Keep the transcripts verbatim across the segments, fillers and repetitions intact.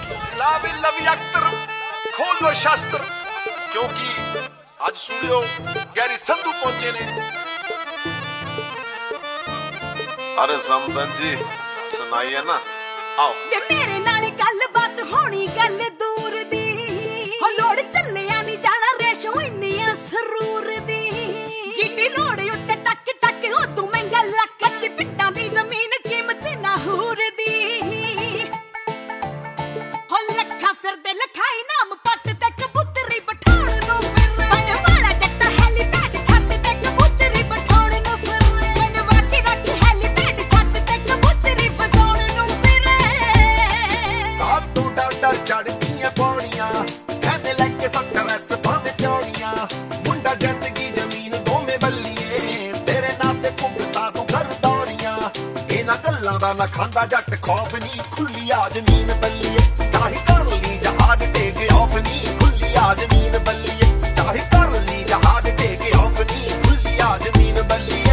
ला भी लवी अख्तर खोल लो शास्त्र क्योंकि आज सुनियो गैरी संधू पहुंचे ने। अरे समदन जी सुनाइए ना आओ। ये मेरे नाल गल बात होनी गल दूर दी हो लोड़ चलिया नहीं जाना रेशो इन्नियां सरूर दी जीटी रोड उत्ते टक टक हो तू महंगा लक कच्ची पिंडां दी जमीन कीमत ना हूर दी हो लखा फिरदे लखाई नाम पट ते कबूतरी बठाउण नु फिर बन वाला जट्टा हेलीपैड छत ते कबूतरी बठाउण नु फिर बन वाकी रख हेलीपैड छत ते कबूतरी फसाउण नु फिर आप तू डर डर चढ़दियां पौड़ियां कहने लगे सट्टर रस भावे चौड़ियां मुंडा जिंदगी जमीन दोवें बल्लिए तेरे नाल ते भुगता तू घर दौड़ियां इन्हां गल्लां दा ना खांदा जट खौफ नी खुली आ जमीन बल्लिए चाहे कर ली जहाज टेक ऑफ नी खुली आ जमीन बल्लिए चाहे कर ली जहाज टेक ऑफ नी खुली आ जमीन बल्लिए।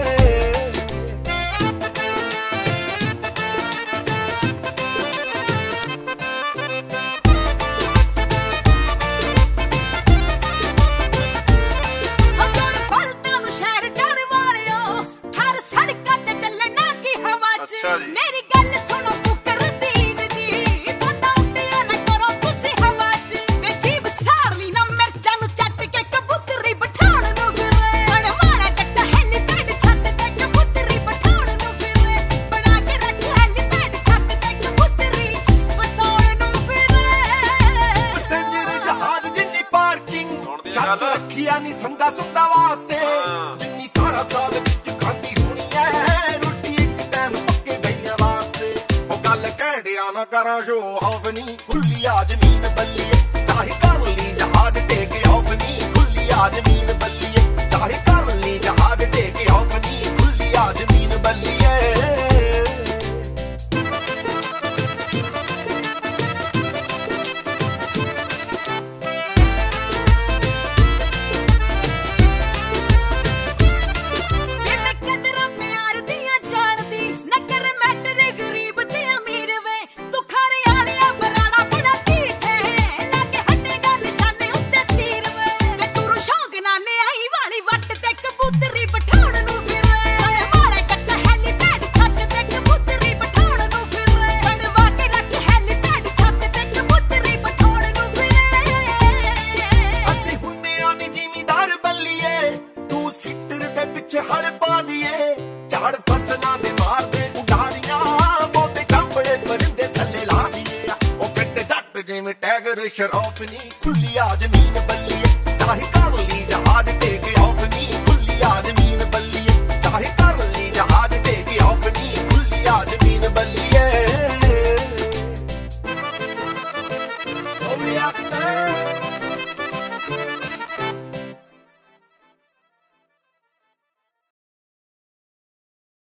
मेरी गल सुनो फुकरदीन जी बंदा उड्डिया ना करो तुसी हवा च वे जीब साड़ ली ना मिर्चां नु चट के कबूतरी बठाउण नु फिरे बन वाला जट्टा हेलीपैड छत ते कबूतरी बठाउण नु फिरे बना के रख हेलीपैड छत ते कबूतरी फसाउण नु फिरे पैसेंजर जहाज जिन्नी पार्किंग छत रखिया नी संदा सुंदा वास्ते जिन्नी सारा साल विच खांदी होनी है ना करा शो ऑफ नी खुली आ जमीन बल्लिए चाहे कर ली जहाज टेक ऑफ नी खुली आ जमीन बल्लिए चाहे कर ली जहाज टेक ऑफ नी खुली आ जमीन बल्लिए। हल पा दिए झाड़ फसलां दे मार दे उडारियां बोते कंबले परिंदे थल्ले ला दिए ओ फिट जट जिवें टैगर शराफ नी खुली आ जमीन बल्लिए चाहे कर ली जहाज